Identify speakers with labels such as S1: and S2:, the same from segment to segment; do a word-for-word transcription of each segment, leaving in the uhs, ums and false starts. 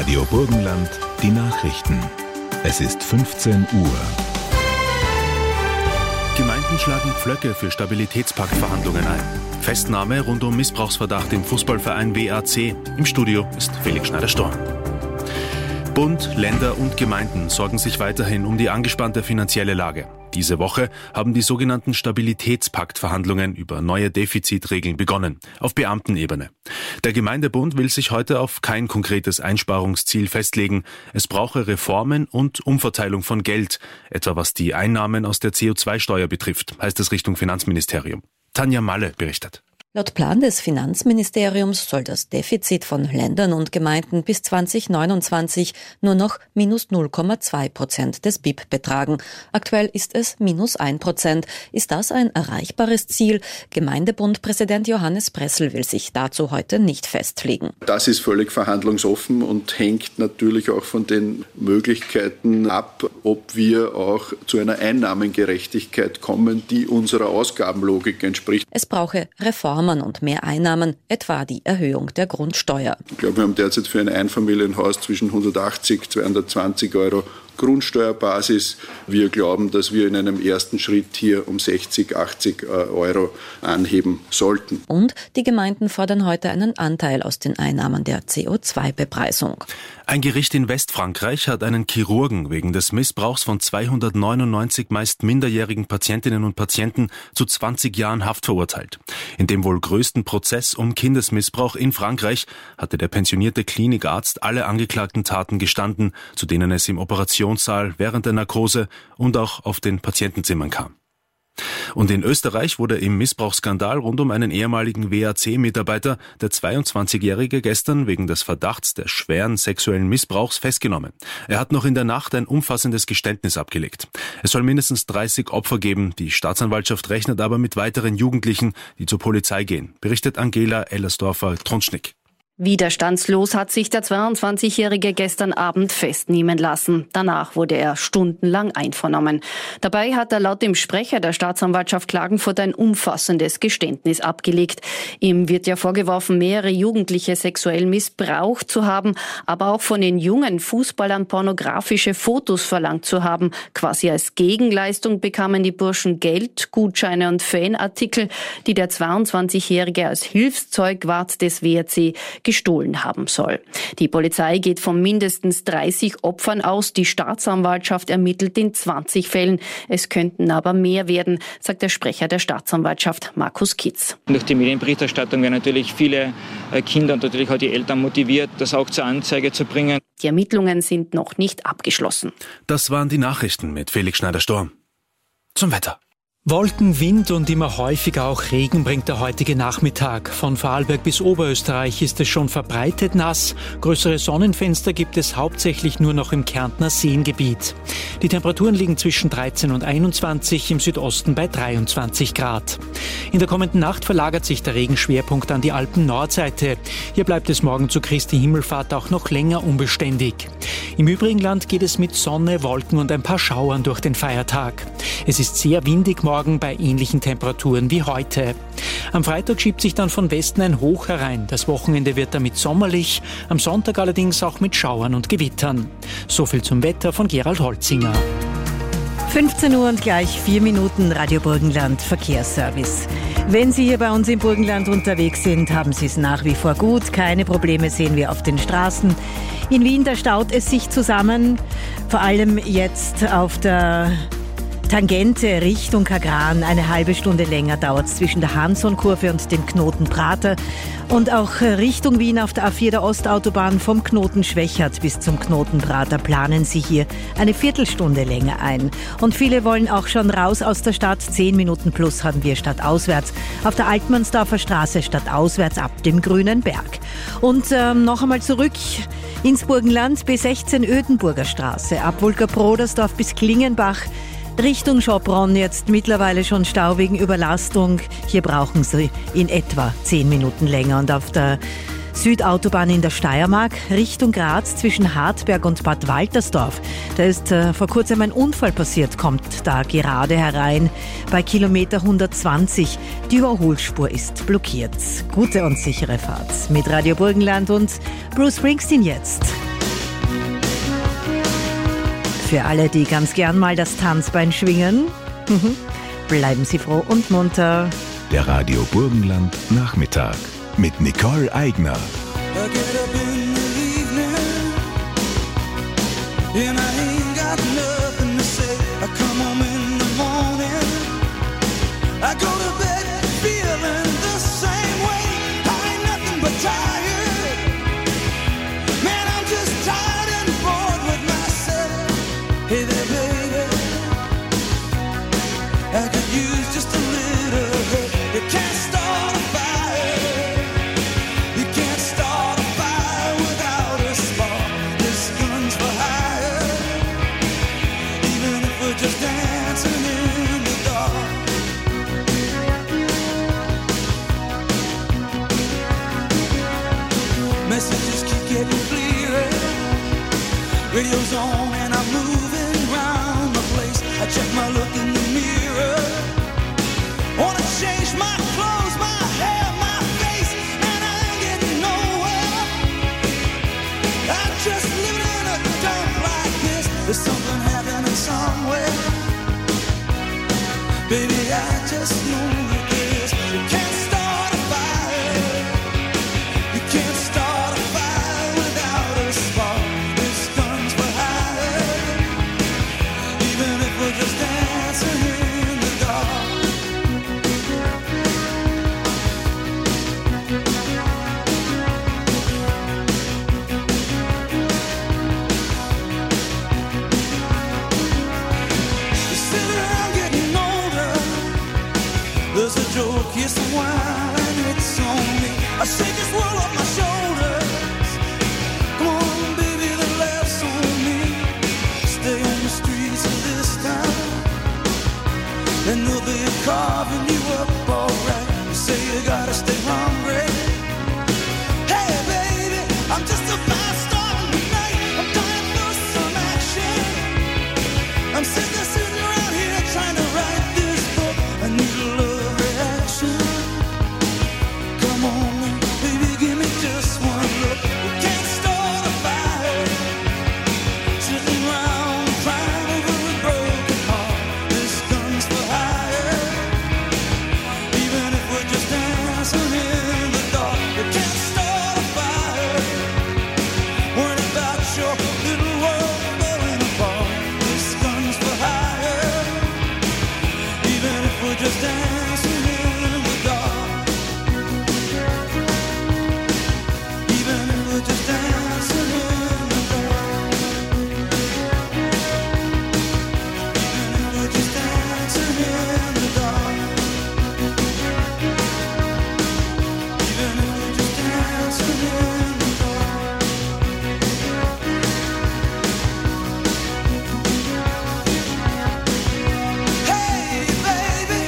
S1: Radio Burgenland, die Nachrichten. Es ist fünfzehn Uhr.
S2: Gemeinden schlagen Pflöcke für Stabilitätspaktverhandlungen ein. Festnahme rund um Missbrauchsverdacht im Fußballverein W A C. Im Studio ist Felix Schneider-Storm. Bund, Länder und Gemeinden sorgen sich weiterhin um die angespannte finanzielle Lage. Diese Woche haben die sogenannten Stabilitätspaktverhandlungen über neue Defizitregeln begonnen, auf Beamtenebene. Der Gemeindebund will sich heute auf kein konkretes Einsparungsziel festlegen. Es brauche Reformen und Umverteilung von Geld, etwa was die Einnahmen aus der C O zwei Steuer betrifft, heißt es Richtung Finanzministerium. Tanja Malle berichtet.
S3: Laut Plan des Finanzministeriums soll das Defizit von Ländern und Gemeinden bis zwanzig neunundzwanzig nur noch minus null Komma zwei Prozent des B I P betragen. Aktuell ist es minus ein Prozent. Ist das ein erreichbares Ziel? Gemeindebundpräsident Johannes Pressl will sich dazu heute nicht festlegen.
S4: Das ist völlig verhandlungsoffen und hängt natürlich auch von den Möglichkeiten ab, ob wir auch zu einer Einnahmengerechtigkeit kommen, die unserer Ausgabenlogik entspricht.
S3: Es brauche Reformen und mehr Einnahmen, etwa die Erhöhung der Grundsteuer.
S4: Ich glaube, wir haben derzeit für ein Einfamilienhaus zwischen hundertachtzig, zweihundertzwanzig Euro Grundsteuerbasis. Wir glauben, dass wir in einem ersten Schritt hier um sechzig, achtzig Euro anheben sollten.
S3: Und die Gemeinden fordern heute einen Anteil aus den Einnahmen der C O zwei Bepreisung.
S2: Ein Gericht in Westfrankreich hat einen Chirurgen wegen des Missbrauchs von zweihundertneunundneunzig meist minderjährigen Patientinnen und Patienten zu zwanzig Jahren Haft verurteilt. In dem wohl größten Prozess um Kindesmissbrauch in Frankreich hatte der pensionierte Klinikarzt alle angeklagten Taten gestanden, zu denen es im Operationssaal, während der Narkose und auch auf den Patientenzimmern kam. Und in Österreich wurde im Missbrauchsskandal rund um einen ehemaligen W A C-Mitarbeiter der zweiundzwanzigjährige gestern wegen des Verdachts des schweren sexuellen Missbrauchs festgenommen. Er hat noch in der Nacht ein umfassendes Geständnis abgelegt. Es soll mindestens dreißig Opfer geben. Die Staatsanwaltschaft rechnet aber mit weiteren Jugendlichen, die zur Polizei gehen, berichtet Angela Ellersdorfer-Tronschnick.
S5: Widerstandslos hat sich der zweiundzwanzigjährige gestern Abend festnehmen lassen. Danach wurde er stundenlang einvernommen. Dabei hat er laut dem Sprecher der Staatsanwaltschaft Klagenfurt ein umfassendes Geständnis abgelegt. Ihm wird ja vorgeworfen, mehrere Jugendliche sexuell missbraucht zu haben, aber auch von den jungen Fußballern pornografische Fotos verlangt zu haben. Quasi als Gegenleistung bekamen die Burschen Geld, Gutscheine und Fanartikel, die der zweiundzwanzigjährige als Hilfszeugwart des W A C gestohlen haben soll. Die Polizei geht von mindestens dreißig Opfern aus. Die Staatsanwaltschaft ermittelt in zwanzig Fällen. Es könnten aber mehr werden, sagt der Sprecher der Staatsanwaltschaft Markus Kitz.
S6: Durch die Medienberichterstattung werden natürlich viele Kinder und natürlich auch die Eltern motiviert, das auch zur Anzeige zu bringen.
S5: Die Ermittlungen sind noch nicht abgeschlossen.
S2: Das waren die Nachrichten mit Felix Schneider-Storm. Zum Wetter.
S7: Wolken, Wind und immer häufiger auch Regen bringt der heutige Nachmittag. Von Vorarlberg bis Oberösterreich ist es schon verbreitet nass. Größere Sonnenfenster gibt es hauptsächlich nur noch im Kärntner Seengebiet. Die Temperaturen liegen zwischen dreizehn und einundzwanzig, im Südosten bei dreiundzwanzig Grad. In der kommenden Nacht verlagert sich der Regenschwerpunkt an die Alpen-Nordseite. Hier bleibt es morgen zu Christi Himmelfahrt auch noch länger unbeständig. Im übrigen Land geht es mit Sonne, Wolken und ein paar Schauern durch den Feiertag. Es ist sehr windig morgen bei ähnlichen Temperaturen wie heute. Am Freitag schiebt sich dann von Westen ein Hoch herein. Das Wochenende wird damit sommerlich, am Sonntag allerdings auch mit Schauern und Gewittern. So viel zum Wetter von Gerald Holzinger.
S8: fünfzehn Uhr und gleich vier Minuten Radio Burgenland Verkehrsservice. Wenn Sie hier bei uns im Burgenland unterwegs sind, haben Sie es nach wie vor gut. Keine Probleme sehen wir auf den Straßen. In Wien, da staut es sich zusammen. Vor allem jetzt auf der Tangente Richtung Kagran. Eine halbe Stunde länger dauert es zwischen der Hanson-Kurve und dem Knoten Prater. Und auch Richtung Wien auf der A vier der Ostautobahn vom Knoten Schwächert bis zum Knoten Prater planen Sie hier eine Viertelstunde länger ein. Und viele wollen auch schon raus aus der Stadt. Zehn Minuten plus haben wir stadtauswärts. Auf der Altmannsdorfer Straße stadtauswärts ab dem Grünen Berg. Und ähm, noch einmal zurück ins Burgenland. B sechzehn Ödenburger Straße. Ab Wulkerbrodersdorf bis Klingenbach. Richtung Schopron jetzt mittlerweile schon Stau wegen Überlastung. Hier brauchen Sie in etwa zehn Minuten länger. Und auf der Südautobahn in der Steiermark Richtung Graz zwischen Hartberg und Bad Waltersdorf. Da ist äh, vor kurzem ein Unfall passiert, kommt da gerade herein bei Kilometer hundertzwanzig. Die Überholspur ist blockiert. Gute und sichere Fahrt mit Radio Burgenland und Bruce Springsteen jetzt. für alle, die ganz gern mal das Tanzbein schwingen, bleiben Sie froh und munter.
S1: Der Radio Burgenland Nachmittag mit Nicole Eigner.
S9: Messages keep getting clearer. Radio's on and I'm moving around the place. I check my look in the mirror. Wanna change my clothes, my hair, my face, and I ain't getting nowhere. I'm just living in a dump like this. There's something happening somewhere. Baby, I just know that this. You can't start a fire. You can't start a fire without a spark. This gun's for hire. Even if we're just dancing in the dark. You sit around getting older. There's a joke, yes, a while, and it's on me. I shake this world off my shoulders. Come on, baby, the laughs on me. Stay on the streets of this town, and they'll be carving you up alright. You say you gotta stay hungry. Hey, baby, I'm just a fast star tonight. I'm dying for some action. I'm sitting there sitting around here trying to write this book. I need a love reaction. Come on, baby, give me just one look. We can't start a fire. Sitting around crying over a broken heart. This gun's for hire. Even if we're just dancing in the dark. We can't start a fire. Worrying about your little world falling apart. This gun's for hire. Even if we're just dancing in the dark. Even if we're just dancing in the dark. Even if we're just dancing in the dark. Even if we're just dancing in the dark. Hey, baby.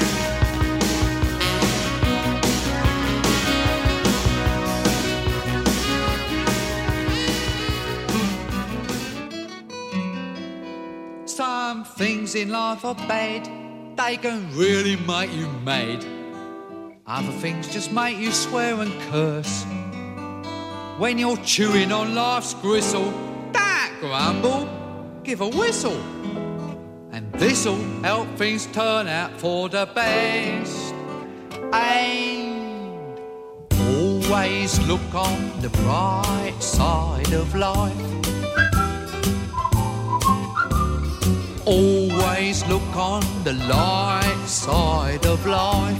S10: Some things in life are bad, they can really make you mad. Other things just make you swear and curse. When you're chewing on life's gristle, don't grumble, give a whistle. And this'll help things turn out for the best. And always look on the bright side of life. Always look on the light side of life.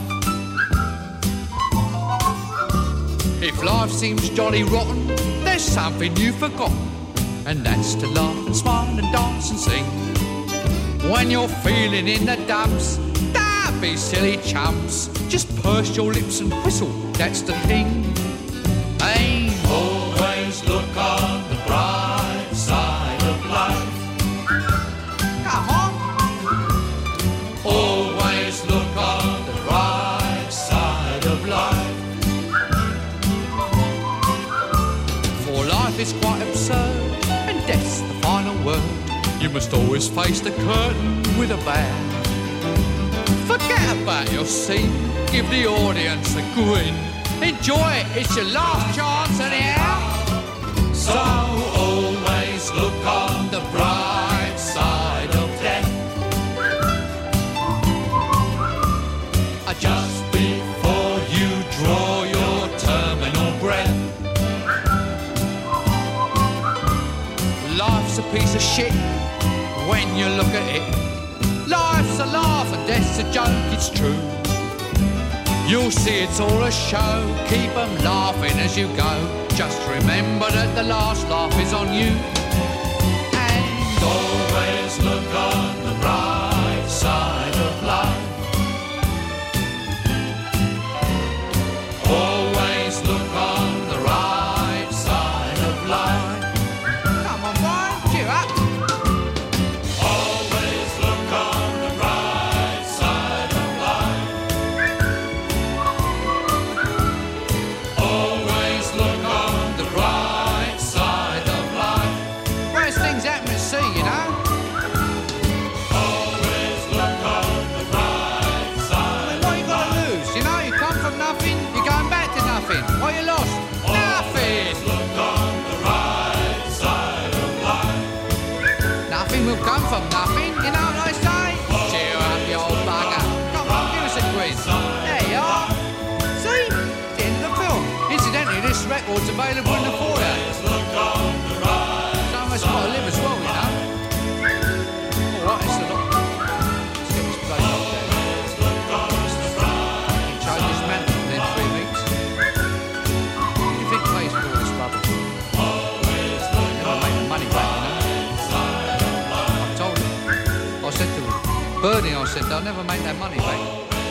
S10: If life seems jolly rotten, there's something you've forgotten, and that's to laugh and smile and dance and sing. When you're feeling in the dumps, don't be silly chumps. Just purse your lips and whistle, that's the thing. Hey, always look on the bright side of life. Come on. Always look on the bright side of life. For life is quite absurd, and death's the final word. You must always face the curtain with a bow. Forget about your scene, give the audience a grin. Enjoy it, it's your last chance anyhow. So always look on the bright side. life's a piece of shit when you look at it. Life's a laugh and death's a joke, it's true. You'll see it's all a show, keep 'em laughing as you go. Just remember that the last laugh is on you. And always look on the bright side of life. Always look on the right side of life. Come on, boy, cheer up. Always look on the right side of life. Always look on the right side of life. Worst things happen at sea, you know. Always look on the right side. I mean, what you got to lose? You know, you come from nothing, you're going back to nothing. What you lost? Nothing. Look on the right side of life. Nothing will come from nothing, you know what I say? Cheer up, you old bugger. Come on, give us a quiz. There you are. See? The end of the film. Incidentally, this record's available in the foyer. Some of us got to live as well, you know. All right, it's a lot. Let's get this place up there. You can change this mantle within three weeks. What do you think pays for all this rubbish? Never make the money back, you know. I told him. I said to him, Bernie, I said, they'll never make that money back.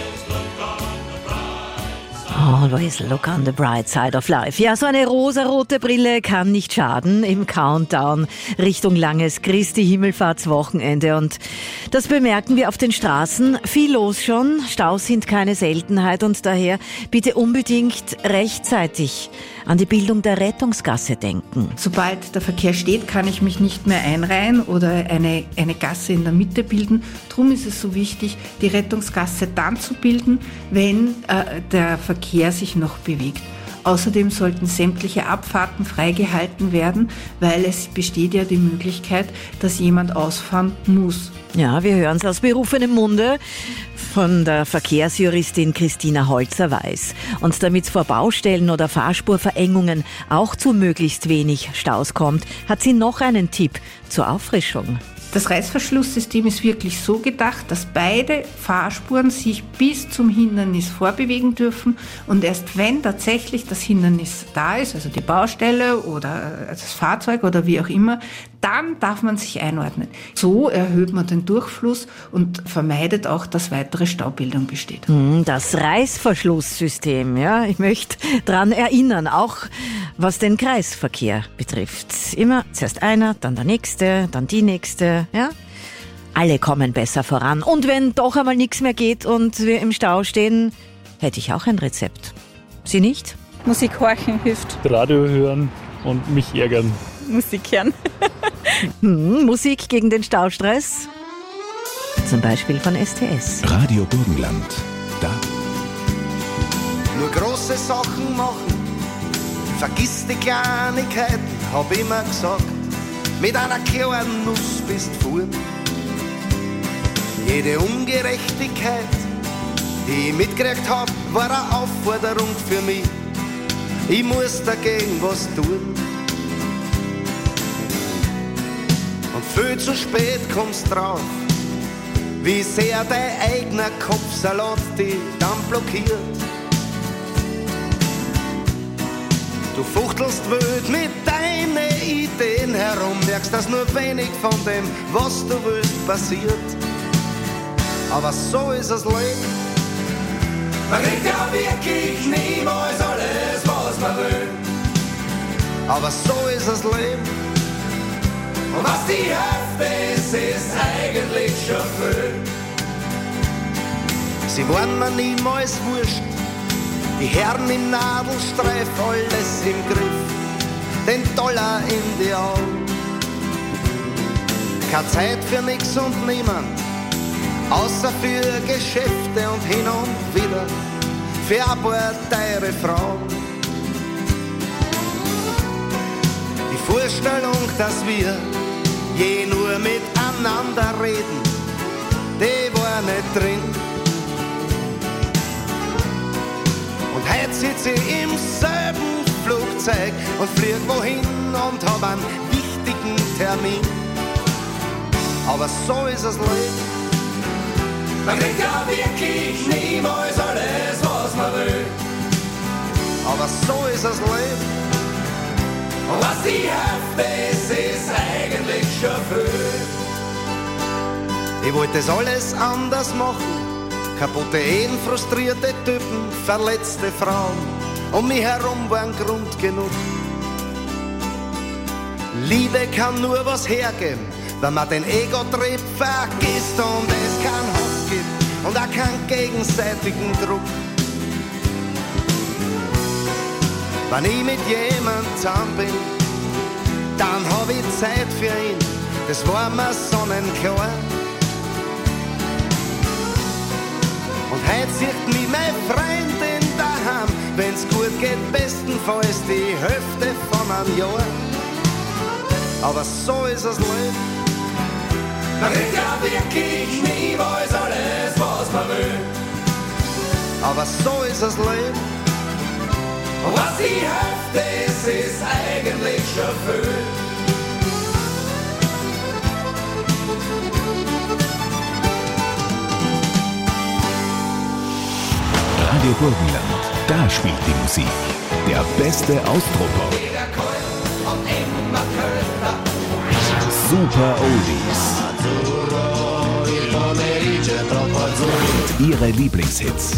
S8: Always look on the bright side of life. Ja, so eine rosarote Brille kann nicht schaden im Countdown Richtung langes Christi Himmelfahrtswochenende. Und das bemerken wir auf den Straßen. Viel los schon, Staus sind keine Seltenheit und daher bitte unbedingt rechtzeitig an die Bildung der Rettungsgasse denken.
S11: Sobald der Verkehr steht, kann ich mich nicht mehr einreihen oder eine, eine Gasse in der Mitte bilden. Drum ist es so wichtig, die Rettungsgasse dann zu bilden, wenn äh, der Verkehr sich noch bewegt. Außerdem sollten sämtliche Abfahrten freigehalten werden, weil es besteht ja die Möglichkeit, dass jemand ausfahren muss.
S8: Ja, wir hören es aus berufenem Munde von der Verkehrsjuristin Christina Holzer-Weiß. Und damit es vor Baustellen oder Fahrspurverengungen auch zu möglichst wenig Staus kommt, hat sie noch einen Tipp zur Auffrischung.
S11: Das Reißverschlusssystem ist wirklich so gedacht, dass beide Fahrspuren sich bis zum Hindernis vorbewegen dürfen und erst wenn tatsächlich das Hindernis da ist, also die Baustelle oder das Fahrzeug oder wie auch immer, dann darf man sich einordnen. So erhöht man den Durchfluss und vermeidet auch, dass weitere Staubildung besteht.
S8: Das Reißverschlusssystem, ja, ich möchte daran erinnern, auch was den Kreisverkehr betrifft. Immer zuerst einer, dann der nächste, dann die nächste, ja. Alle kommen besser voran. Und wenn doch einmal nichts mehr geht und wir im Stau stehen, hätte ich auch ein Rezept. Sie nicht?
S12: Musik horchen hilft.
S13: Radio hören und mich ärgern.
S12: Musik hören.
S8: hm, Musik gegen den Staustress? Zum Beispiel von S T S.
S1: Radio Burgenland. Da.
S14: Nur große Sachen machen, vergiss die Kleinigkeiten, hab immer gesagt. Mit einer kleinen Nuss bist fuhr. Jede Ungerechtigkeit, die ich mitgekriegt hab, war eine Aufforderung für mich. Ich muss dagegen was tun. Und viel zu spät kommst drauf, wie sehr dein eigener Kopfsalat dich dann blockiert. Du fuchtelst wild mit deinen Ideen herum, merkst, dass nur wenig von dem, was du willst, passiert. Aber so ist das Leben. Man kriegt ja wirklich niemals alles, was man will. Aber so ist das Leben. Und was die Hälfte ist, ist eigentlich schon viel. Sie waren mir niemals wurscht. Die Herren im Nadelstreif, alles im Griff, den Dollar in die Augen. Keine Zeit für nix und niemand, außer für Geschäfte und hin und wieder für ein paar teure Frauen. Die Vorstellung, dass wir je nur miteinander reden, die war nicht drin. Und heute sitze ich im selben Flugzeug und flieg wohin und hab einen wichtigen nächsten Termin. Aber so ist das Leben. Man kriegt ja wirklich niemals alles, was man will. Aber so ist das Leben. Und was die Hälfte ist, ist eigentlich schon viel. Ich wollte das alles anders machen. Kaputte Ehen, frustrierte Typen, verletzte Frauen. Um mich herum waren Grund genug. Liebe kann nur was hergeben, wenn man den Ego-Trieb vergisst und es keinen Hass gibt und auch keinen gegenseitigen Druck. Wenn ich mit jemandem zusammen bin, dann hab ich Zeit für ihn, das war mir sonnenklar. Und heute sieht mich meine Freundin daheim, wenn's gut geht, bestenfalls die Hälfte von einem Jahr. Aber so ist das Leben. Man kriegt ja wirklich niemals alles, was man will. Aber so ist das Leben. Und was die Hälfte ist, ist eigentlich schon viel.
S1: Radio Burgenland, da spielt die Musik. Der beste Austropop. Super Oldies. Und ihre Lieblingshits.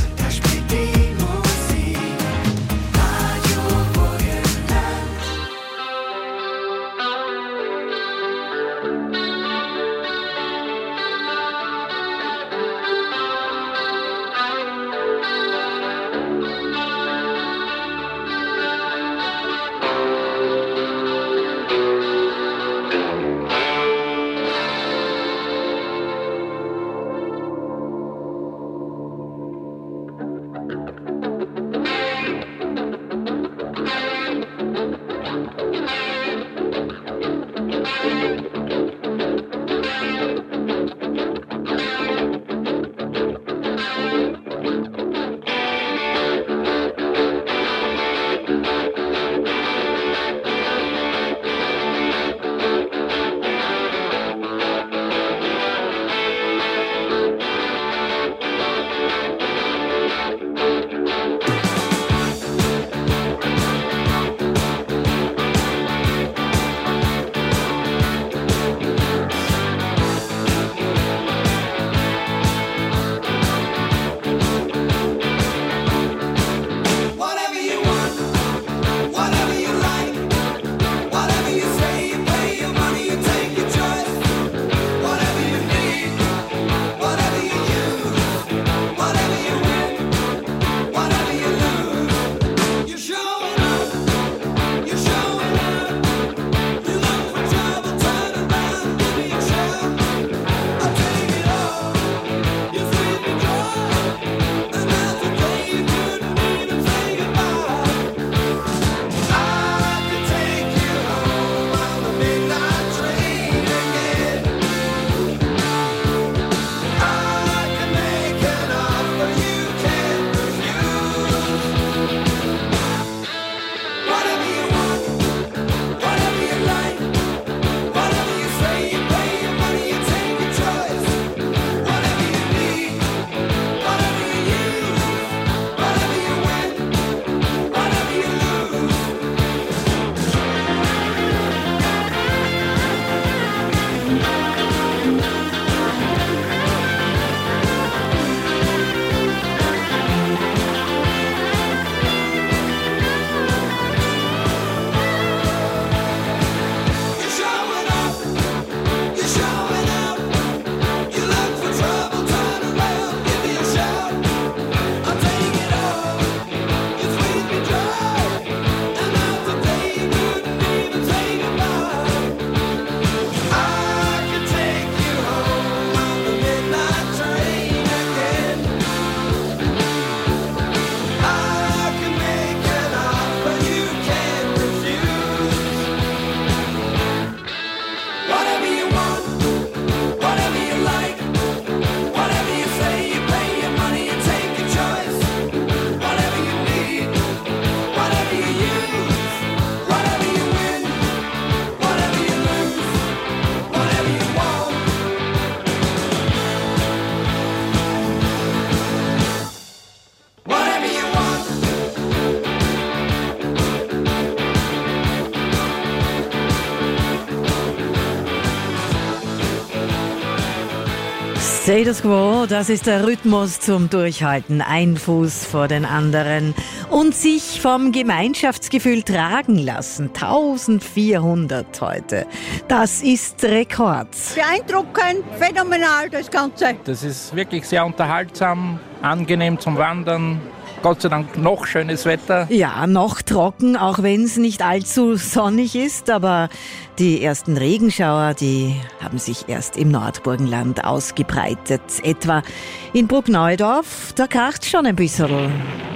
S8: Status Quo, das ist der Rhythmus zum Durchhalten. Ein Fuß vor den anderen. Und sich vom Gemeinschaftsgefühl tragen lassen. eintausendvierhundert heute. Das ist Rekord.
S15: Beeindruckend, phänomenal das Ganze.
S16: Das ist wirklich sehr unterhaltsam, angenehm zum Wandern. Gott sei Dank noch schönes Wetter.
S8: Ja, noch trocken, auch wenn es nicht allzu sonnig ist. Aber die ersten Regenschauer, die haben sich erst im Nordburgenland ausgebreitet. Etwa in Bruckneudorf, da kracht schon ein bisschen.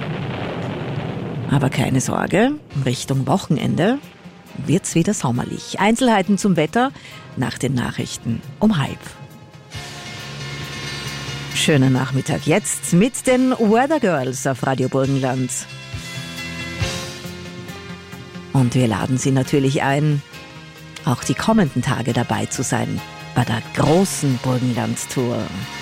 S8: Aber keine Sorge, Richtung Wochenende wird's wieder sommerlich. Einzelheiten zum Wetter nach den Nachrichten um halb. Schönen Nachmittag jetzt mit den Weather Girls auf Radio Burgenland. Und wir laden Sie natürlich ein, auch die kommenden Tage dabei zu sein bei der großen Burgenland-Tour.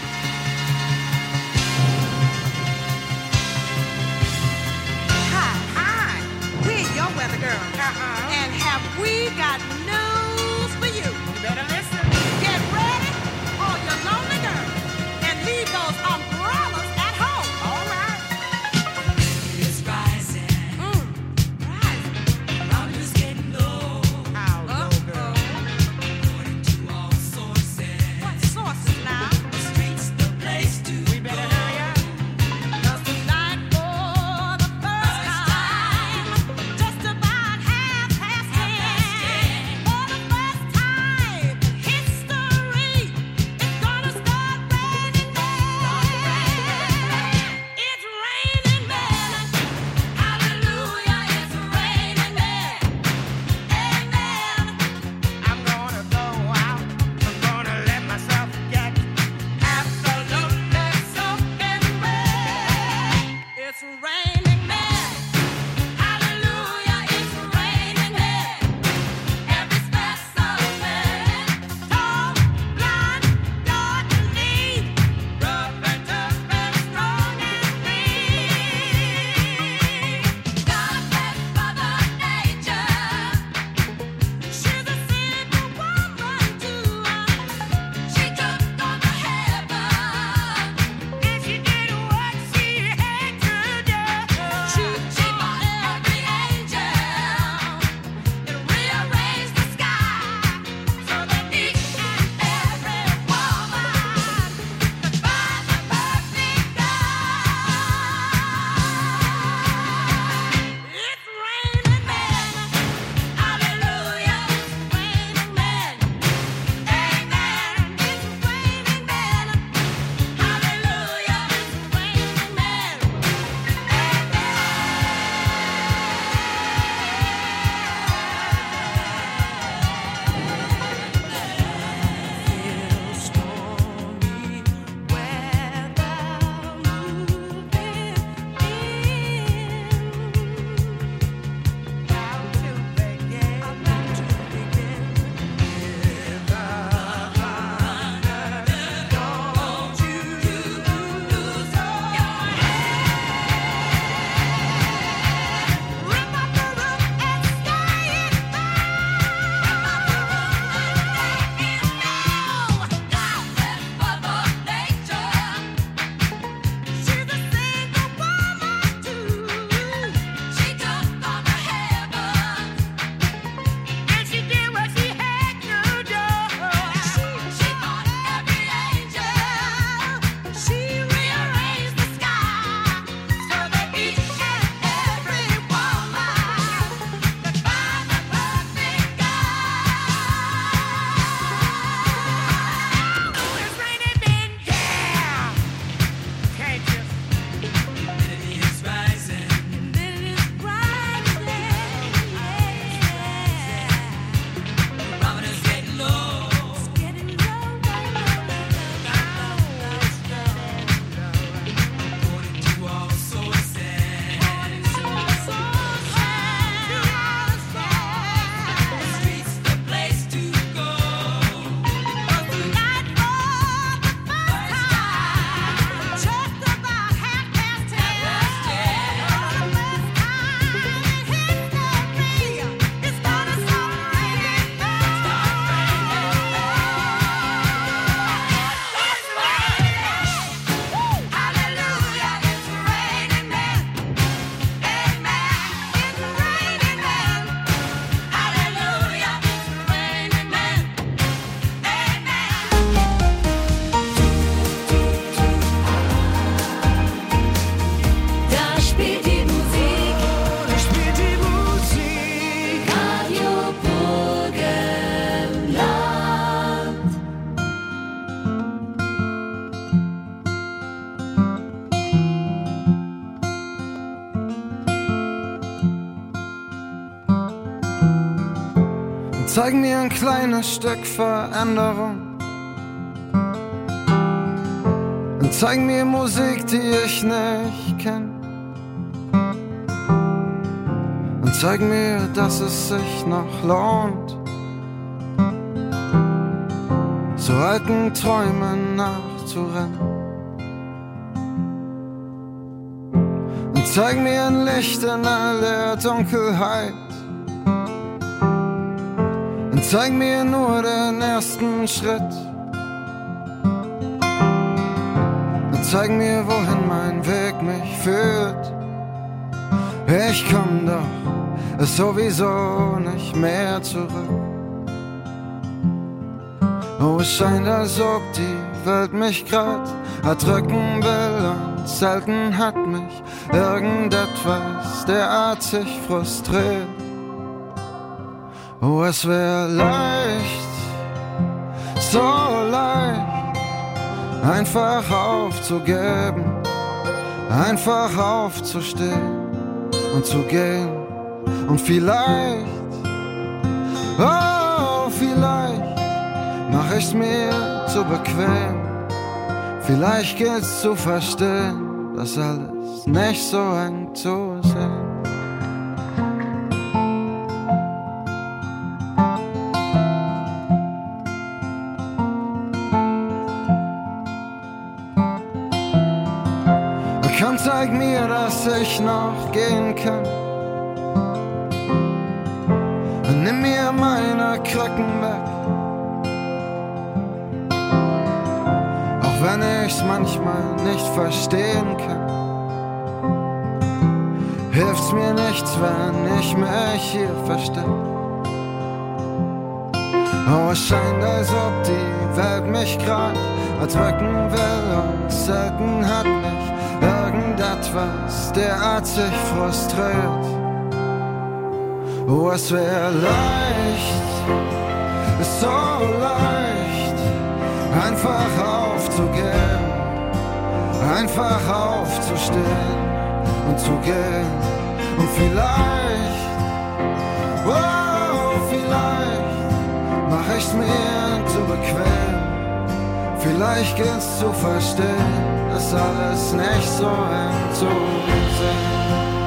S17: Hi, hi, we're your Weather Girls. Uh-huh. And have we got news for you? You better listen. Get ready, all your lonely girls. Leave those umbrellas at home. All right. It's rising. Mm. Rising. Problems getting low. How low, girl? According to all sources. What sources now? The streets, the place to we better go. Hurry up. 'Cause tonight for the first time, just about half past ten,
S18: und zeig mir ein kleines Stück Veränderung. Und zeig mir Musik, die ich nicht kenn. Und zeig mir, dass es sich noch lohnt, so alten Träumen nachzurennen. Und zeig mir ein Licht in all der Dunkelheit. Und zeig mir nur den ersten Schritt. Und zeig mir, wohin mein Weg mich führt. Ich komm doch sowieso nicht mehr zurück. Oh, es scheint, als ob die Welt mich grad erdrücken will, und selten hat mich irgendetwas derartig frustriert. Oh, es wär leicht, so leicht, einfach aufzugeben, einfach aufzustehen und zu gehen. Und vielleicht, oh, vielleicht mach ich's mir zu bequem. Vielleicht gilt's zu verstehen, dass alles nicht so eng zu sehen. Komm, zeig mir, dass ich noch gehen kann. Und nimm mir meine Krücken weg. Auch wenn ich's manchmal nicht verstehen kann, hilft's mir nichts, wenn ich mich hier versteck. Oh, es scheint, als ob die Welt mich grad erdrücken will, und selten hat mich irgendetwas derartig frustriert. Oh, es wär leicht, so leicht, einfach aufzugeben, einfach aufzustehen und zu gehen. Und vielleicht, oh, vielleicht mach ich's mir zu bequem. Vielleicht gilt's zu verstehen, dass alles nicht so eng zu sehen.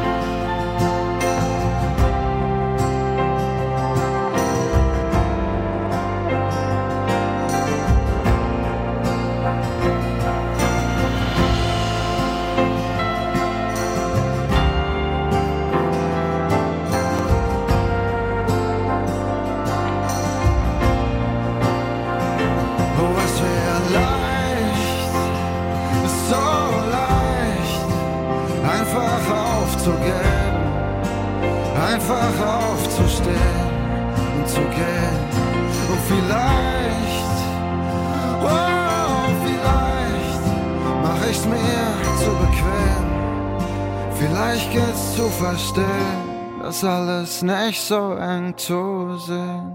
S18: Einfach aufzustehen und zu gehen. Und vielleicht, oh, vielleicht mach ich's mir zu bequem. Vielleicht gilt's zu verstehen, dass alles nicht so eng zu sehen.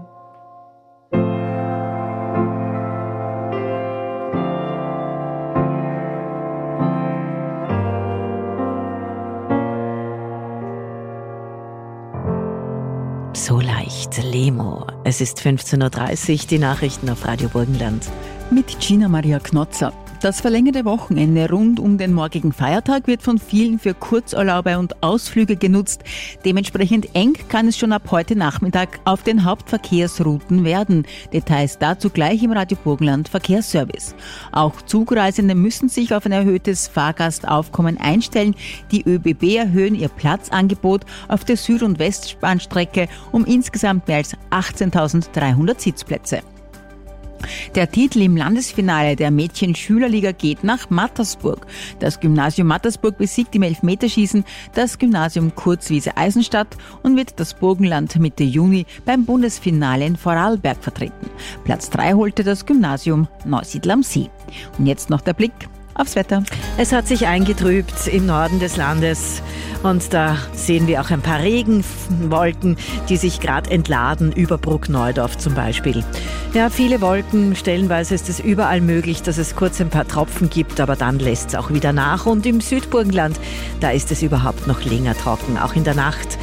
S8: So leicht, Lemo. Es ist fünfzehn Uhr dreißig, die Nachrichten auf Radio Burgenland.
S19: Mit Gina Maria Knotzer. Das verlängerte Wochenende rund um den morgigen Feiertag wird von vielen für Kurzurlaube und Ausflüge genutzt. Dementsprechend eng kann es schon ab heute Nachmittag auf den Hauptverkehrsrouten werden. Details dazu gleich im Radio Burgenland Verkehrsservice. Auch Zugreisende müssen sich auf ein erhöhtes Fahrgastaufkommen einstellen. Die ÖBB erhöhen ihr Platzangebot auf der Süd- und Westbahnstrecke um insgesamt mehr als achtzehntausenddreihundert Sitzplätze. Der Titel im Landesfinale der Mädchen-Schülerliga geht nach Mattersburg. Das Gymnasium Mattersburg besiegt im Elfmeterschießen das Gymnasium Kurzwiese-Eisenstadt und wird das Burgenland Mitte Juni beim Bundesfinale in Vorarlberg vertreten. Platz drei holte das Gymnasium Neusiedl am See. Und jetzt noch der Blick aufs Wetter.
S8: Es hat sich eingetrübt im Norden des Landes und da sehen wir auch ein paar Regenwolken, die sich gerade entladen, über Bruckneudorf zum Beispiel. Ja, viele Wolken, stellenweise ist es überall möglich, dass es kurz ein paar Tropfen gibt, aber dann lässt es auch wieder nach. Und im Südburgenland, da ist es überhaupt noch länger trocken, auch in der Nacht.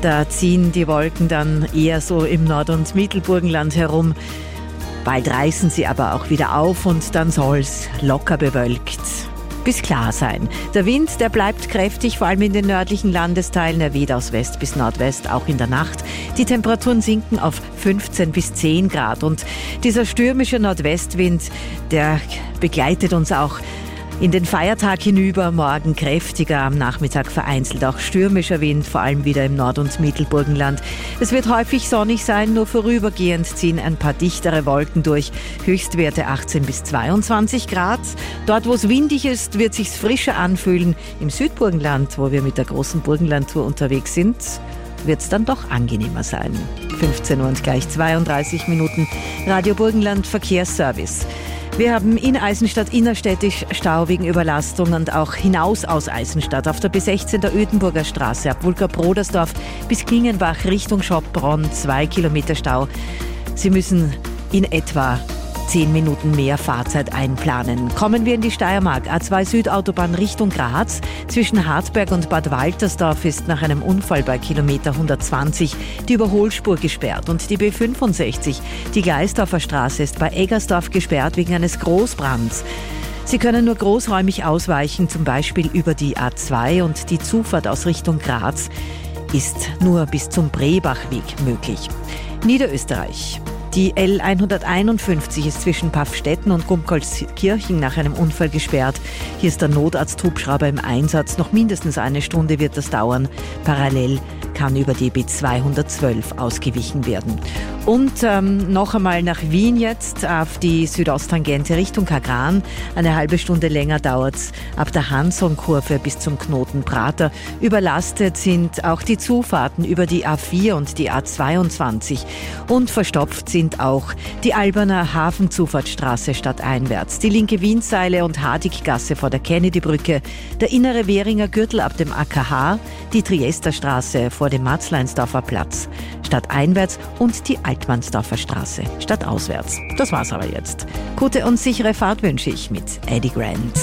S8: Da ziehen die Wolken dann eher so im Nord- und Mittelburgenland herum. Bald reißen sie aber auch wieder auf und dann soll's locker bewölkt bis klar sein. Der Wind, der bleibt kräftig, vor allem in den nördlichen Landesteilen. Er weht aus West bis Nordwest, auch in der Nacht. Die Temperaturen sinken auf fünfzehn bis zehn Grad. Und dieser stürmische Nordwestwind, der begleitet uns auch in den Feiertag hinüber, morgen kräftiger, am Nachmittag vereinzelt auch stürmischer Wind, vor allem wieder im Nord- und Mittelburgenland. Es wird häufig sonnig sein, nur vorübergehend ziehen ein paar dichtere Wolken durch. Höchstwerte achtzehn bis zweiundzwanzig Grad. Dort, wo es windig ist, wird es sich frischer anfühlen. Im Südburgenland, wo wir mit der großen Burgenlandtour unterwegs sind, wird es dann doch angenehmer sein. fünfzehn Uhr und gleich zweiunddreißig Minuten. Radio Burgenland Verkehrsservice. Wir haben in Eisenstadt innerstädtisch Stau wegen Überlastung und auch hinaus aus Eisenstadt auf der B sechzehn der Ödenburger Straße ab Wulker-Brodersdorf bis Klingenbach Richtung Schopbronn, zwei Kilometer Stau. Sie müssen in etwa zehn Minuten mehr Fahrzeit einplanen. Kommen wir in die Steiermark. A zwei Südautobahn Richtung Graz. Zwischen Hartberg und Bad Waltersdorf ist nach einem Unfall bei Kilometer hundertzwanzig die Überholspur gesperrt. Und die B fünfundsechzig, die Gleisdorfer Straße, ist bei Eggersdorf gesperrt wegen eines Großbrands. Sie können nur großräumig ausweichen, zum Beispiel über die A zwei, und die Zufahrt aus Richtung Graz ist nur bis zum Brebachweg möglich. Niederösterreich. Die L hunderteinundfünfzig ist zwischen Paffstetten und Gumkolskirchen nach einem Unfall gesperrt. Hier ist der Notarzthubschrauber im Einsatz. Noch mindestens eine Stunde wird das dauern. Parallel kann über die B zweihundertzwölf ausgewichen werden. Und ähm, noch einmal nach Wien jetzt auf die Südosttangente Richtung Kagran. Eine halbe Stunde länger dauert's ab der Hanson-Kurve bis zum Knoten Prater. Überlastet sind auch die Zufahrten über die A vier und die A zweiundzwanzig. Und verstopft sind auch die Alberner Hafenzufahrtsstraße stadteinwärts, die linke Wienseile und Hardiggasse vor der Kennedy-Brücke, der innere Währinger Gürtel ab dem A K H, die Triesterstraße vor dem Matzleinsdorfer Platz stadteinwärts und die Altmannsdorfer Straße stadtauswärts. Das war's aber jetzt. Gute und sichere Fahrt wünsche ich mit Eddie Grant.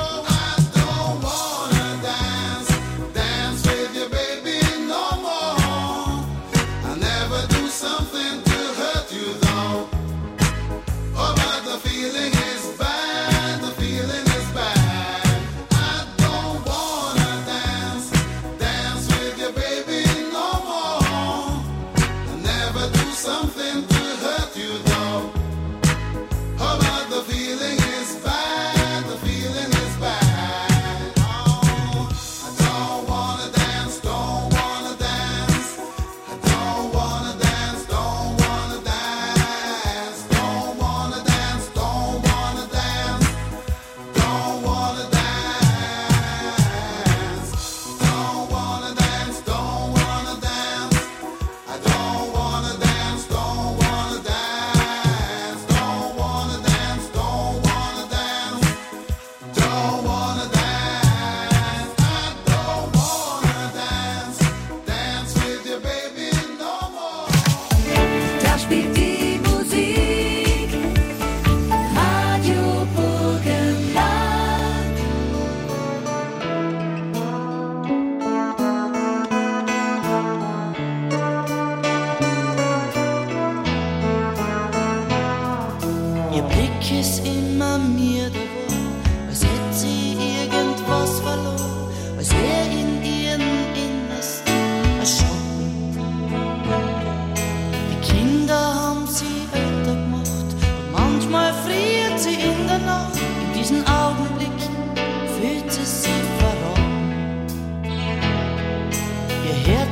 S9: Dance with your baby no more.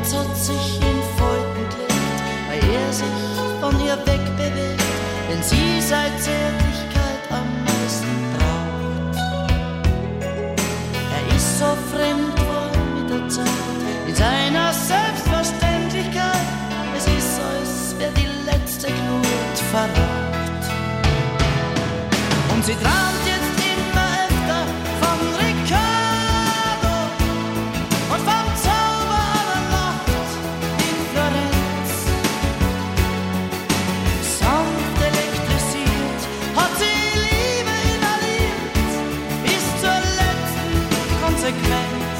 S20: Herz hat sich in Falten gelegt, weil er sich von ihr wegbewegt, wenn sie seit Zärtlichkeit am meisten braucht. Er ist so fremd worden mit der Zeit, mit seiner Selbstverständlichkeit. Es ist so, als wäre die letzte Glut verraucht. Und sie träumt jetzt immer öfter von Riccardo und vom Zauber einer Nacht in Florenz. Sanft elektrisiert hat sie Liebe inhaliert bis zur letzten Konsequenz.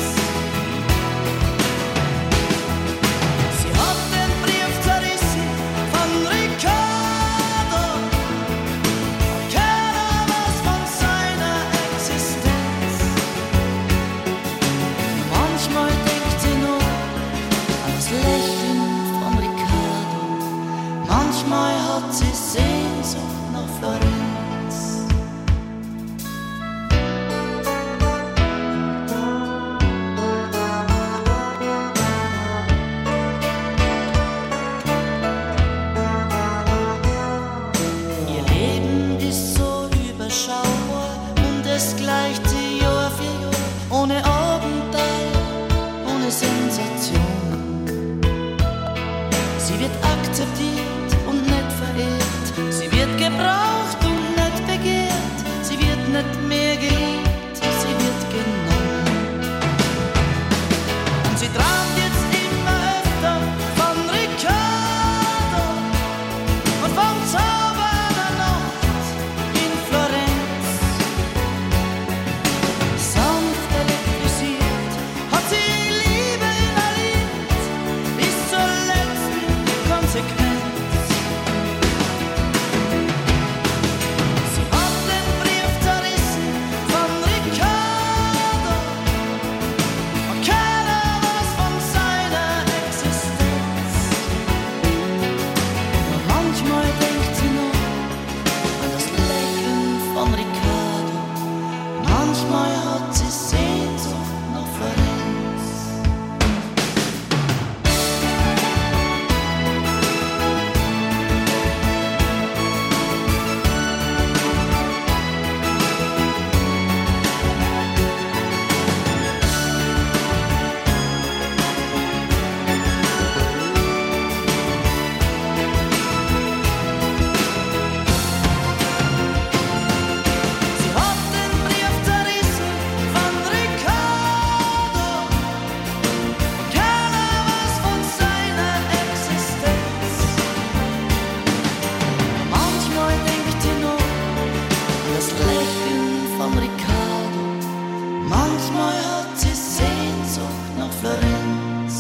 S20: Sie hat den Brief zerrissen von Riccardo, keiner was von seiner Existenz. Manchmal denkt sie nur an das Lächeln von Riccardo, manchmal hat sie Sehnsucht nach Florenz. Ihr Leben ist so überschaubar und es gleicht sie Jahr für Jahr, ohne Abenteuer, ohne Sensation. Sie wird akzeptiert und nicht verehrt, sie wird gebraucht und nicht begehrt, sie wird nicht mehr geliebt, sie wird genommen. Und sie träumt jetzt immer öfter von Riccardo und vom Zauber einer Nacht in Florenz. Sanft elektrisiert hat sie Liebe inhaliert bis zur letzten Konsequenz. Sie hat den Brief zerrissen von Riccardo und keiner was von seiner Existenz. Und manchmal denkt sie nur an das Lächeln von Riccardo, manchmal hat sie Sehnsucht nach Florenz. Sie hat den Brief zerrissen von Riccardo und keiner was von seiner Existenz. Manchmal denkt sie nur an das Lächeln von Riccardo, manchmal hat sie Sehnsucht nach Florenz.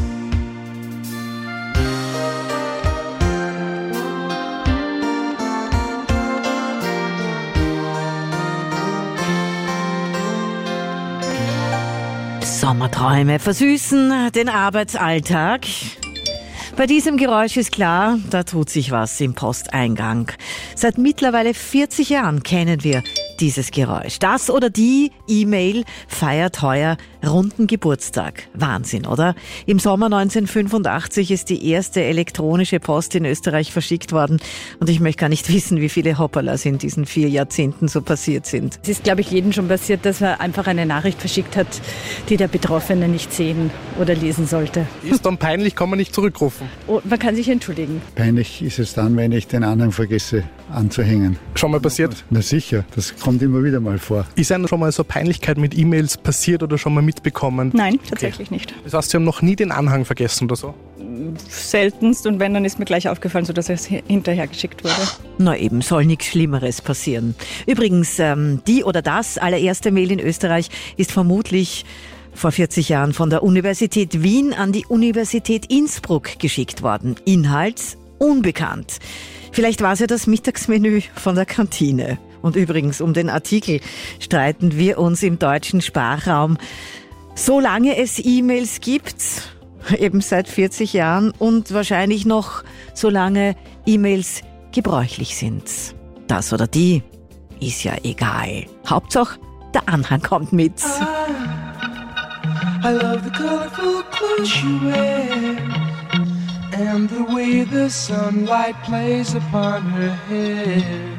S8: Sommerträume versüßen den Arbeitsalltag. Bei diesem Geräusch ist klar, da tut sich was im Posteingang. Seit mittlerweile vierzig Jahren kennen wir dieses Geräusch. Das oder die E-Mail feiert heuer runden Geburtstag. Wahnsinn, oder? Im Sommer neunzehnhundertfünfundachtzig ist die erste elektronische Post in Österreich verschickt worden. Und ich möchte gar nicht wissen, wie viele Hoppalas in diesen vier Jahrzehnten so passiert sind.
S12: Es ist, glaube ich, jedem schon passiert, dass er einfach eine Nachricht verschickt hat, die der Betroffene nicht sehen oder lesen sollte.
S21: Ist dann peinlich, kann man nicht zurückrufen.
S12: Oh, man kann sich entschuldigen.
S22: Peinlich ist es dann, wenn ich den Anhang vergesse anzuhängen.
S21: Schon mal passiert?
S22: Na sicher, das kommt immer wieder mal vor.
S21: Ist einem schon mal so Peinlichkeit mit E-Mails passiert oder schon mal mitbekommen?
S12: Nein, tatsächlich okay. nicht.
S21: Das heißt, Sie haben noch nie den Anhang vergessen oder so?
S12: Seltenst, und wenn, dann ist mir gleich aufgefallen, sodass es hinterher geschickt wurde.
S8: Na eben, soll nichts Schlimmeres passieren. Übrigens, ähm, die oder das allererste Mail in Österreich ist vermutlich vor vierzig Jahren von der Universität Wien an die Universität Innsbruck geschickt worden. Inhalt unbekannt. Vielleicht war es ja das Mittagsmenü von der Kantine. Und übrigens, um den Artikel streiten wir uns im deutschen Sprachraum. Solange es E-Mails gibt, eben seit vierzig Jahren, und wahrscheinlich noch solange E-Mails gebräuchlich sind. Das oder die ist ja egal. Hauptsache, der Anhang kommt mit.
S9: I love the colorful
S3: clothes she wears, and the way the sunlight plays upon her hair.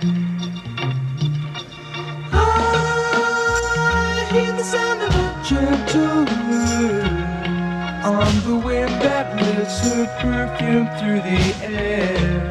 S3: I hear the sound of a gentle word on the wind that lifts her perfume through the air.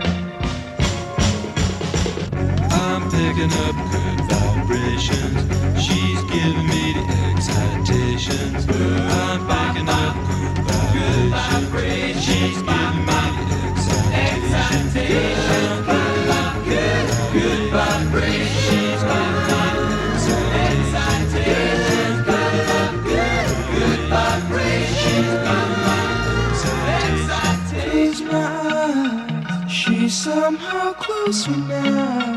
S4: I'm picking up good vibrations. She's giving me the excitations. I'm picking up good vibrations. She's giving me the excitations. Good, good vibrations. She's giving me the excitations. Good, good vibrations.
S3: Close my eyes, she's somehow closer now.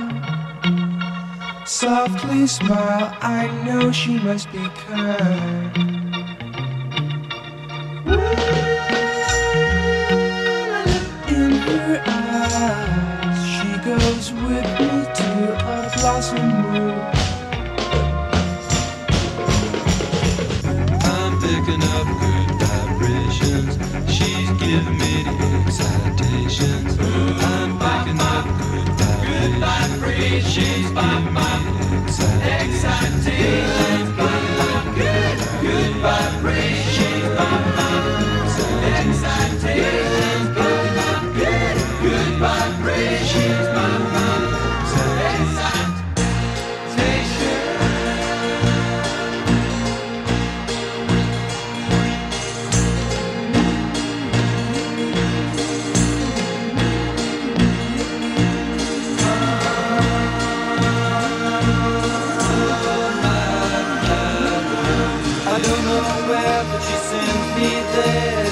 S3: Softly smile, I know she must be kind. In her eyes, she goes with me to a blossom room.
S4: I'm picking up good vibrations. She's giving me the excitations. I'm picking up good vibrations. She's giving me the excitations. Good, good vibrations. Excitations. Good, good vibrations.
S3: I don't know where, but she sends me there.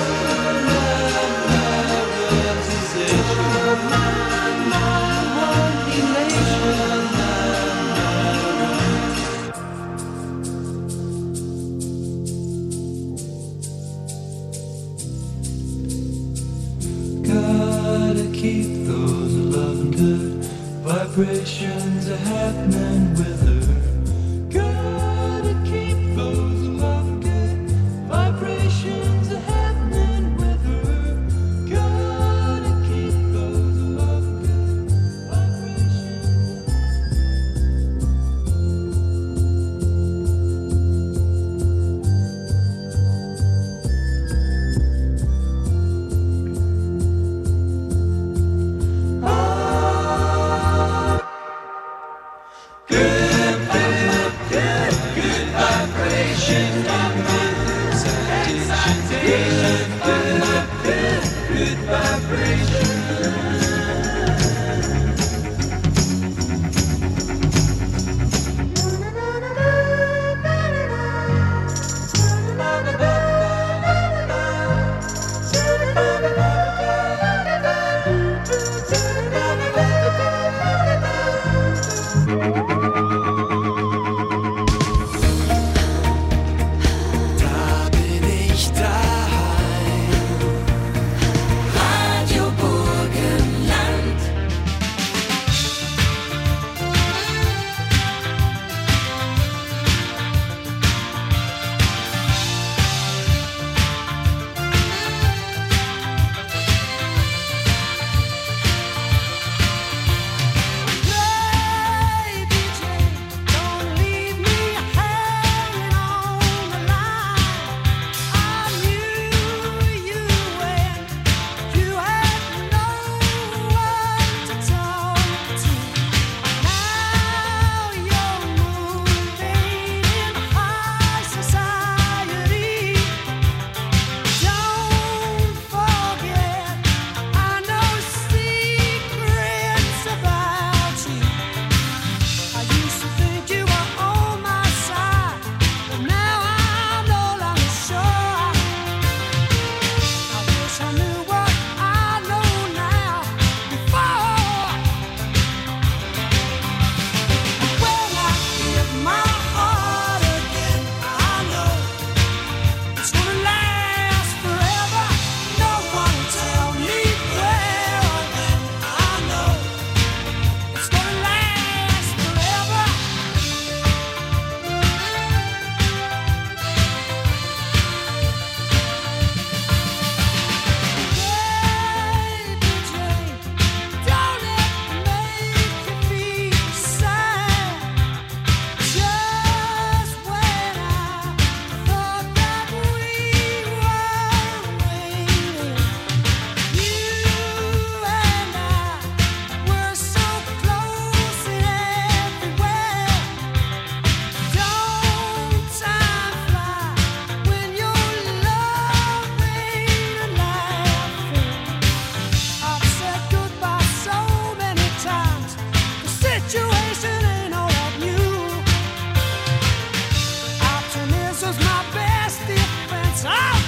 S4: Gotta keep those loving good vibrations are happening with her. Gotta keep those loving good vibrations are happening with her. Gotta keep those loving good
S3: Da bin ich daheim.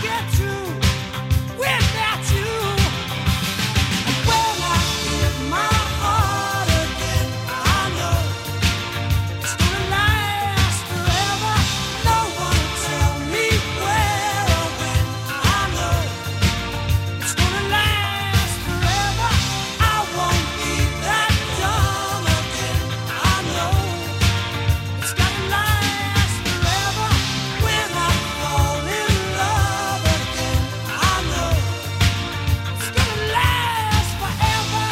S9: get through without you. And when I give my heart again, I know it's gonna last forever. No one will tell me where or when. I know it's gonna last forever. I won't be that dumb again. I know it's gonna last forever. When I fall in love again, I know it's gonna last forever.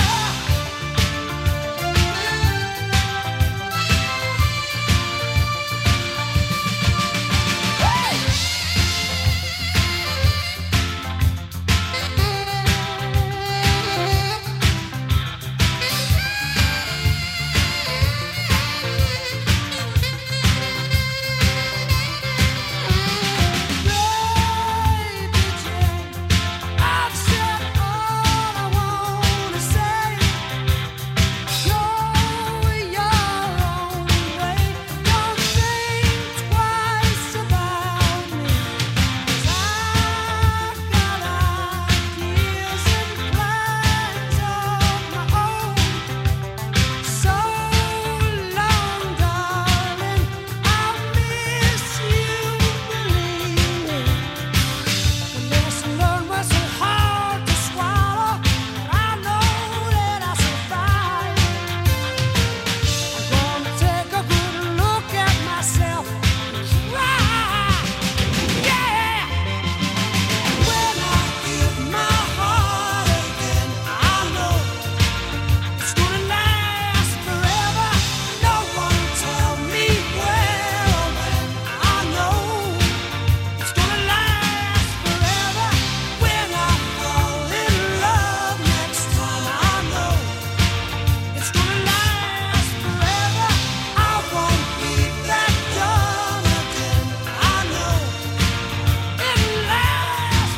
S9: I've said all I wanna say. Go your own way. Don't think twice about me. 'Cause I've got ideas and plans of my own. So long, darling, I'll miss you, believe me. The lesson learned was so hard to swallow, but I know that I'll survive. I'm gonna take a good look at myself and cry, yeah. When I give my heart again, I know it's gonna last forever. No one will tell me where or when. I know it's gonna last forever. When I fall in love next time, I know it's gonna last forever. I won't be that dumb again. I know it'll last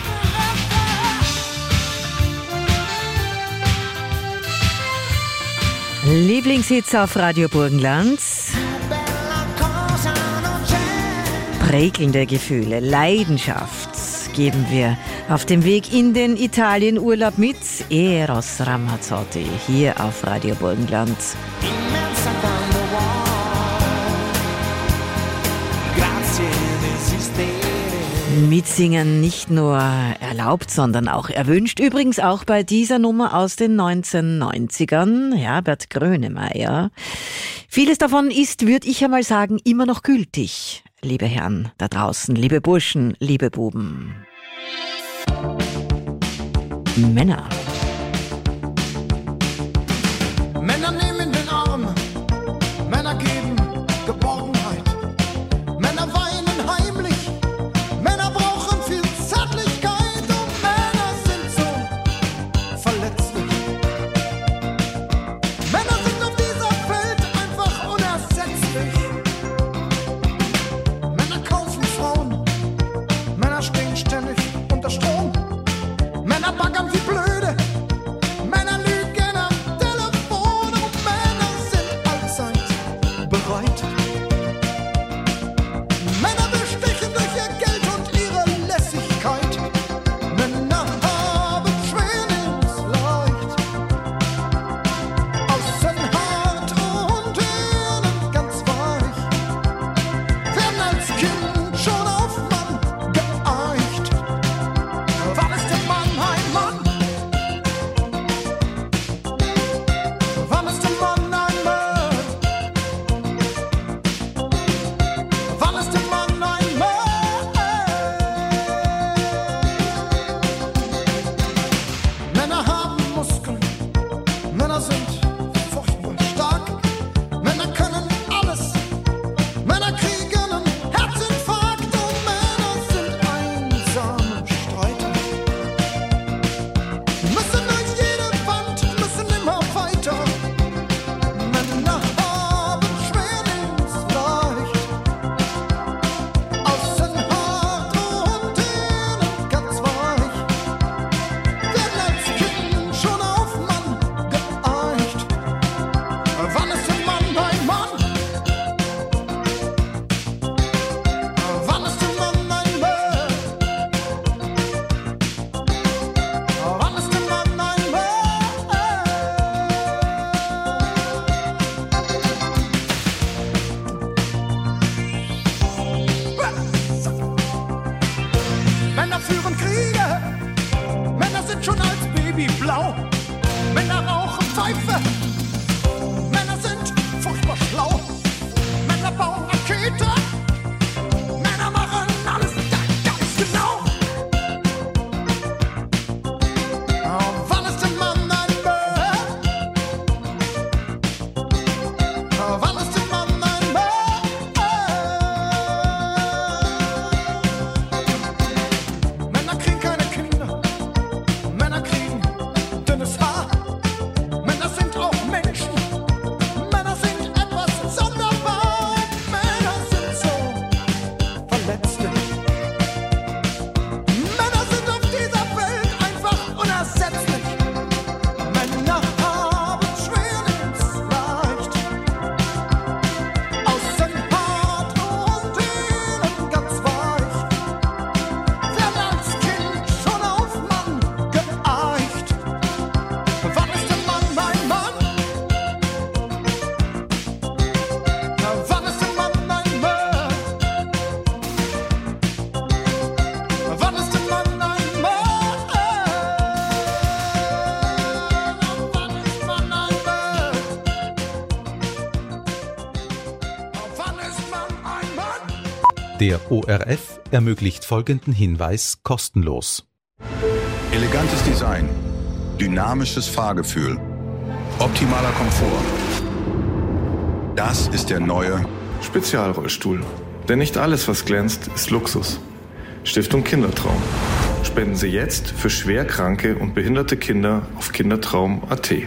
S9: forever.
S8: Lieblingshits auf Radio Burgenland. Prägelnde Gefühle, Leidenschaft geben wir auf dem Weg in den Italienurlaub mit Eros Ramazzotti hier auf Radio Burgenland. Mitsingen nicht nur erlaubt, sondern auch erwünscht. Übrigens auch bei dieser Nummer aus den neunzehnhundertneunzigern, Herbert Grönemeyer. Vieles davon ist, würde ich einmal sagen, immer noch gültig. Liebe Herren da draußen, liebe Burschen, liebe Buben. Männer.
S9: Männer nehmen den Arm, Männer geben Geborgenheit, Männer weinen heimlich, Männer brauchen viel Zärtlichkeit und Männer sind so verletzlich. Männer sind auf dieser Welt einfach unersetzlich. Männer kaufen Frauen, Männer stehen ständig unter Strom, Männer baggern wie blöde,
S5: Der O R F ermöglicht folgenden Hinweis kostenlos.
S6: Elegantes Design, dynamisches Fahrgefühl, optimaler Komfort. Das ist der neue
S23: Spezialrollstuhl. Denn nicht alles, was glänzt, ist Luxus. Stiftung Kindertraum. Spenden Sie jetzt für schwerkranke und behinderte Kinder auf kindertraum punkt a t.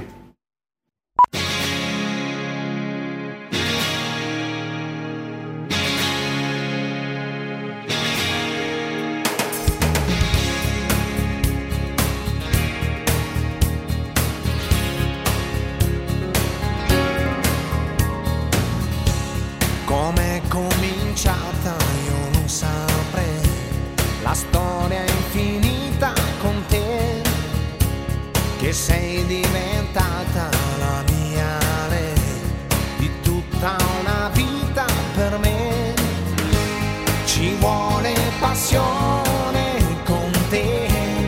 S24: Com'è cominciata io non saprei, la storia è infinita con te, che sei diventata la mia lei, di tutta una vita per me. Ci vuole passione con te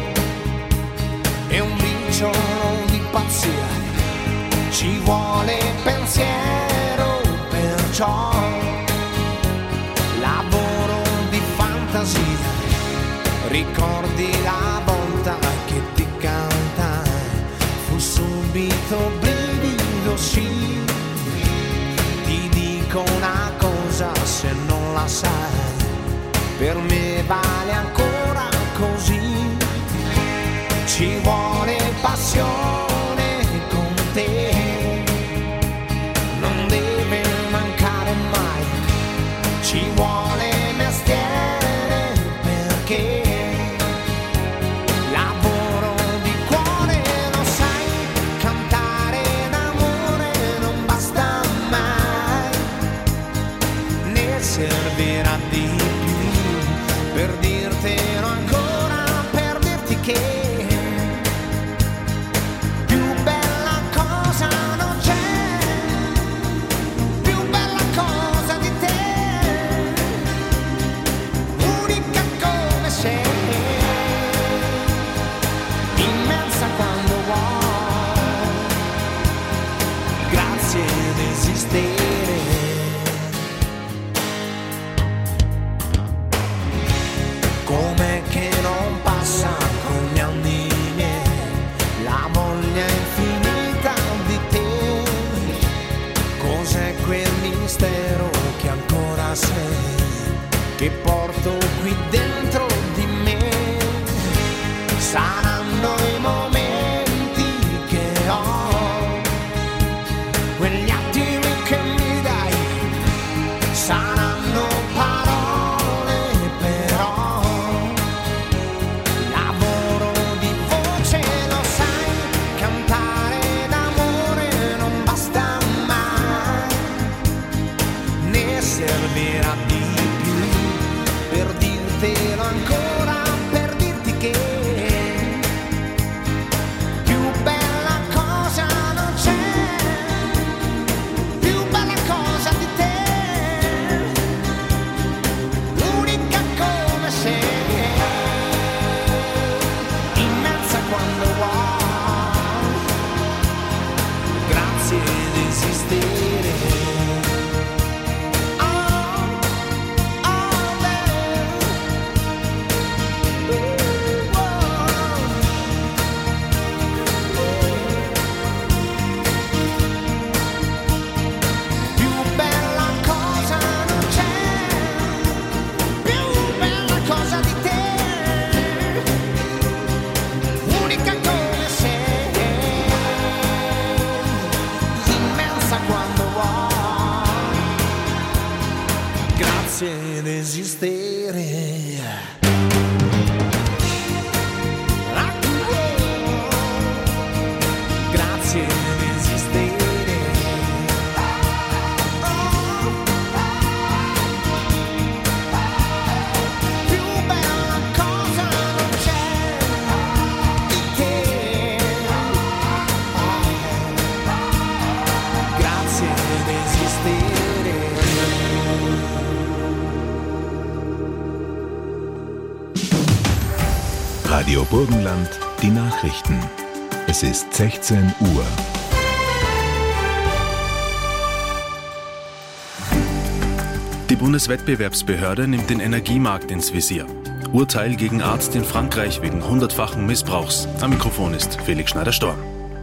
S24: e un briciolo di pazzia, ci vuole pensiero, perciò lavoro di fantasia. Ricordi la volta che ti cantai, fu subito brivido, sì. Ti dico una cosa, se non la sai, per me vale ancora così. Ci vuole passione con te, non deve mancare mai. Ci vuole mestiere perché lavoro di cuore, lo sai, cantare d'amore non basta mai, ne servirà di più per dirtelo ancora, per dirti che com'è che non passa con gli anni miei la voglia infinita di te. Cos'è quel mistero che ancora sei, che porto qui dentro di me? Saranno i momenti che ho, quegli attimi che mi dai, saranno parole però, lavoro di voce, lo sai, cantare d'amore non basta mai, ne servirà di più per dirtelo ancora, per dirti che più bella cosa non c'è, più bella cosa di te, unica come sei, immensa quando vuoi, grazie di esistere. Oh, oh, babe. Ooh, oh. Più bella cosa non c'è, più bella cosa di te, unica come sei, immensa quando vuoi, grazie di esistere. Grazie di esistere. Più bella cosa non c'è di te. Grazie di esistere.
S1: Radio Burgenland, die Nachrichten. Es ist sechzehn Uhr. Die
S2: Die Bundeswettbewerbsbehörde nimmt den Energiemarkt ins Visier. Urteil gegen Arzt in Frankreich wegen hundertfachen Missbrauchs. Am Mikrofon ist Felix Schneider-Storm.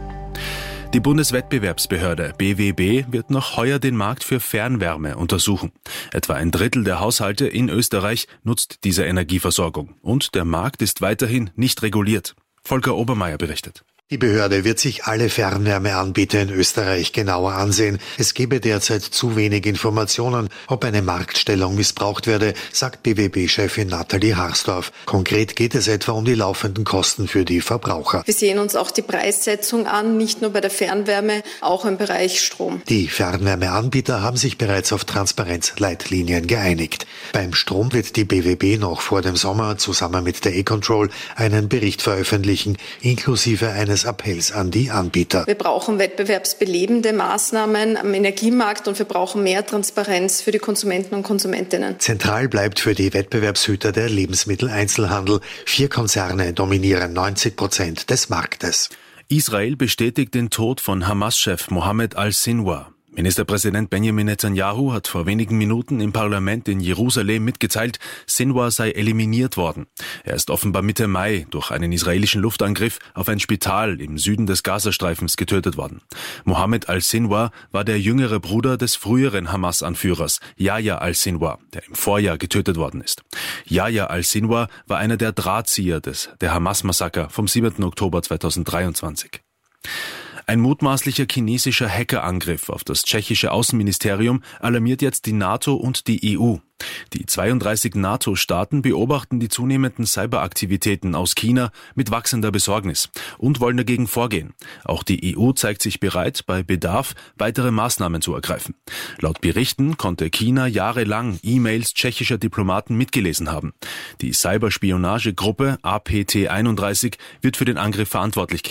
S2: Die Bundeswettbewerbsbehörde B W B wird noch heuer den Markt für Fernwärme untersuchen. Etwa ein Drittel der Haushalte in Österreich nutzt diese Energieversorgung. Und der Markt ist weiterhin nicht reguliert. Volker Obermeier berichtet.
S7: Die Behörde wird sich alle Fernwärmeanbieter in Österreich genauer ansehen. Es gebe derzeit zu wenig Informationen, ob eine Marktstellung missbraucht werde, sagt B W B-Chefin Nathalie Harsdorf. Konkret geht es etwa um die laufenden Kosten für die Verbraucher.
S10: Wir sehen uns auch die Preissetzung an, nicht nur bei der Fernwärme, auch im Bereich Strom.
S7: Die Fernwärmeanbieter haben sich bereits auf Transparenzleitlinien geeinigt. Beim Strom wird die B W B noch vor dem Sommer zusammen mit der E-Control einen Bericht veröffentlichen, inklusive eines Appells an die Anbieter.
S10: Wir brauchen wettbewerbsbelebende Maßnahmen am Energiemarkt und wir brauchen mehr Transparenz für die Konsumenten und Konsumentinnen.
S7: Zentral bleibt für die Wettbewerbshüter der Lebensmitteleinzelhandel. Vier Konzerne dominieren neunzig Prozent des Marktes.
S2: Israel bestätigt den Tod von Hamas-Chef Mohammed al-Sinwar. Ministerpräsident Benjamin Netanyahu hat vor wenigen Minuten im Parlament in Jerusalem mitgeteilt, Sinwar sei eliminiert worden. Er ist offenbar Mitte Mai durch einen israelischen Luftangriff auf ein Spital im Süden des Gazastreifens getötet worden. Mohammed al-Sinwar war der jüngere Bruder des früheren Hamas-Anführers, Yahya al-Sinwar, der im Vorjahr getötet worden ist. Yahya al-Sinwar war einer der Drahtzieher des, der Hamas-Massaker vom siebten Oktober zweitausenddreiundzwanzig. Ein mutmaßlicher chinesischer Hackerangriff auf das tschechische Außenministerium alarmiert jetzt die NATO und die E U. Die zweiunddreißig NATO-Staaten beobachten die zunehmenden Cyberaktivitäten aus China mit wachsender Besorgnis und wollen dagegen vorgehen. Auch die E U zeigt sich bereit, bei Bedarf weitere Maßnahmen zu ergreifen. Laut Berichten konnte China jahrelang E-Mails tschechischer Diplomaten mitgelesen haben. Die Cyberspionagegruppe A P T einunddreißig wird für den Angriff verantwortlich